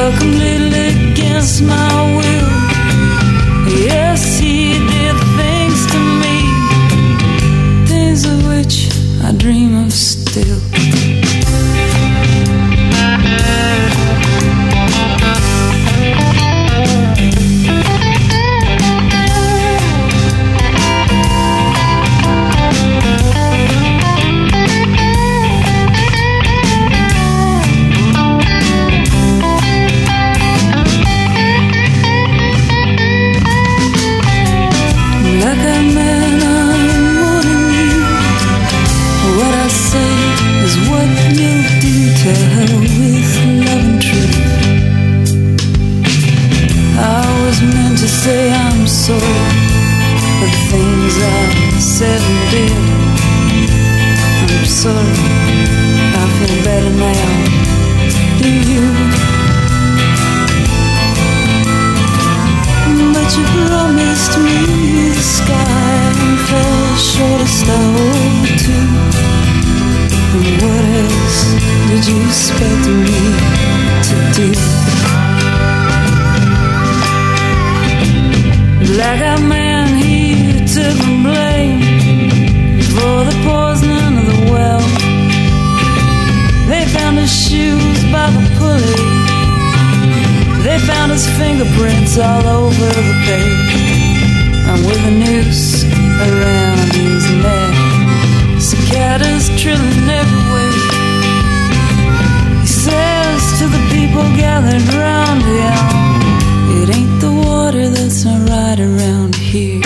completely against my will. Yes, he did things to me, things of which I dream of still. Say I'm sorry for the things I said and did. I'm sorry, I feel better now. Do you? But you promised me the sky and fell short of star too. And what else did you expect me to do? Black-eyed man, he took the blame for the poisoning of the well. They found his shoes by the pulley. They found his fingerprints all over the page. And with a noose around his neck, cicadas trilling everywhere. He says to the people gathered round him, it ain't the water that's not right around here.